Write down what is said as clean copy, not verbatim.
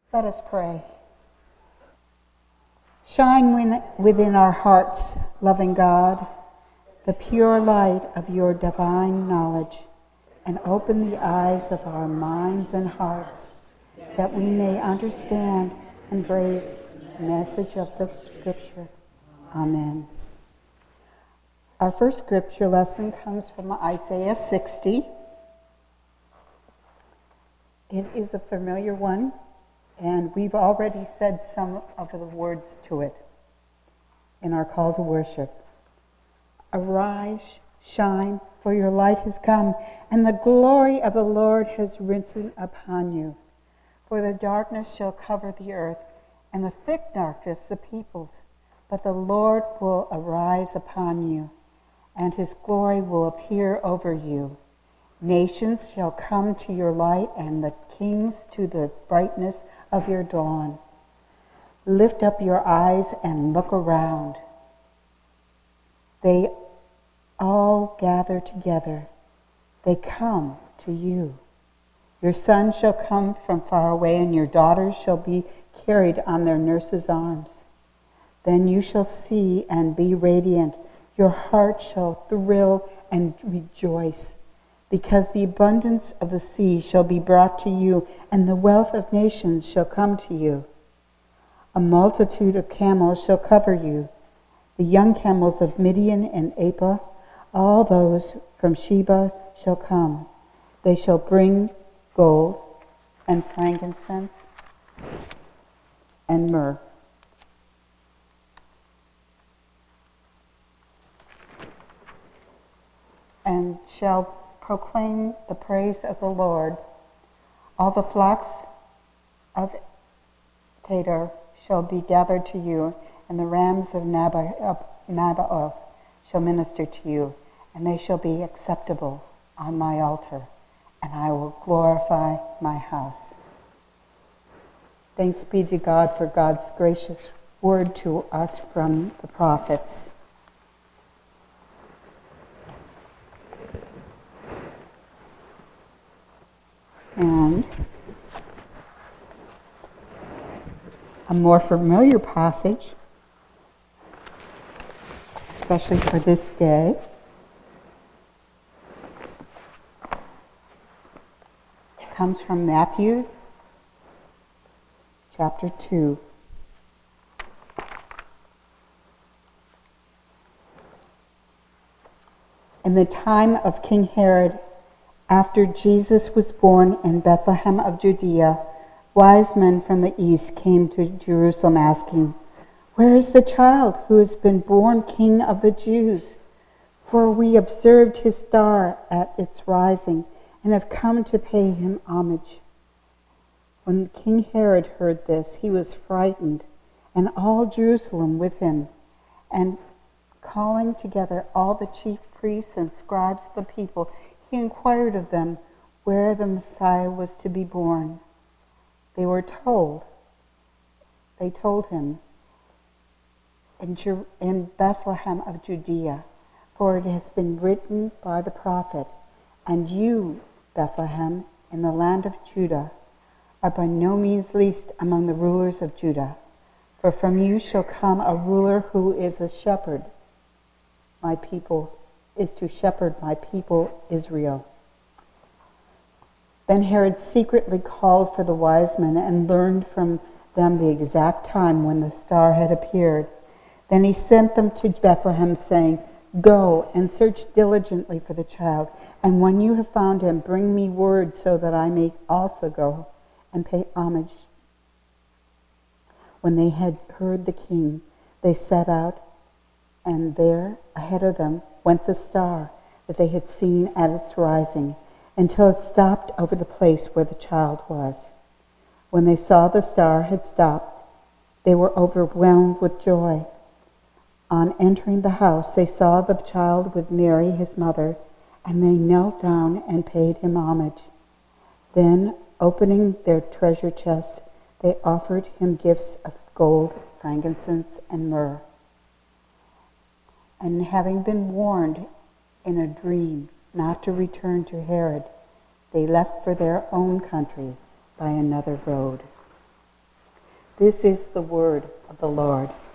Let us pray. Shine within our hearts, loving God, the pure light of your divine knowledge, and open the eyes of our minds and hearts, that we may understand and embrace the message of the Scripture. Amen. Our first Scripture lesson comes from Isaiah 60. It is a familiar one, and we've already said some of the words to it in our call to worship. Arise, shine, for your light has come, and the glory of the Lord has risen upon you. For the darkness shall cover the earth, and the thick darkness the peoples. But the Lord will arise upon you, and his glory will appear over you. Nations shall come to your light, and the kings to the brightness of your dawn. Lift up your eyes and look around. They all gather together. They come to you. Your sons shall come from far away, and your daughters shall be carried on their nurses' arms. Then you shall see and be radiant. Your heart shall thrill and rejoice, because the abundance of the sea shall be brought to you, and the wealth of nations shall come to you. A multitude of camels shall cover you, the young camels of Midian and Ephah, all those from Sheba shall come. They shall bring gold and frankincense and myrrh. And shall proclaim the praise of the Lord. All the flocks of Kedar shall be gathered to you, and the rams of Nabaioth shall minister to you, and they shall be acceptable on my altar, and I will glorify my house. Thanks be to God for God's gracious word to us from the prophets. And a more familiar passage, especially for this day, comes from Matthew chapter 2. In the time of King Herod, after Jesus was born in Bethlehem of Judea, wise men from the east came to Jerusalem asking, "Where is the child who has been born King of the Jews? For we observed his star at its rising and have come to pay him homage." When King Herod heard this, he was frightened, and all Jerusalem with him. And calling together all the chief priests and scribes of the people, he inquired of them where the Messiah was to be born. They told him, in Bethlehem of Judea, for it has been written by the prophet, "And you, Bethlehem, in the land of Judah, are by no means least among the rulers of Judah, for from you shall come a ruler who is to shepherd my people Israel." Then Herod secretly called for the wise men and learned from them the exact time when the star had appeared. Then he sent them to Bethlehem, saying, "Go and search diligently for the child, and when you have found him, bring me word so that I may also go and pay homage." When they had heard the king, they set out, and there, ahead of them, went the star that they had seen at its rising, until it stopped over the place where the child was. When they saw the star had stopped, they were overwhelmed with joy. On entering the house, they saw the child with Mary, his mother, and they knelt down and paid him homage. Then, opening their treasure chests, they offered him gifts of gold, frankincense, and myrrh. And having been warned in a dream not to return to Herod, they left for their own country by another road. This is the word of the Lord.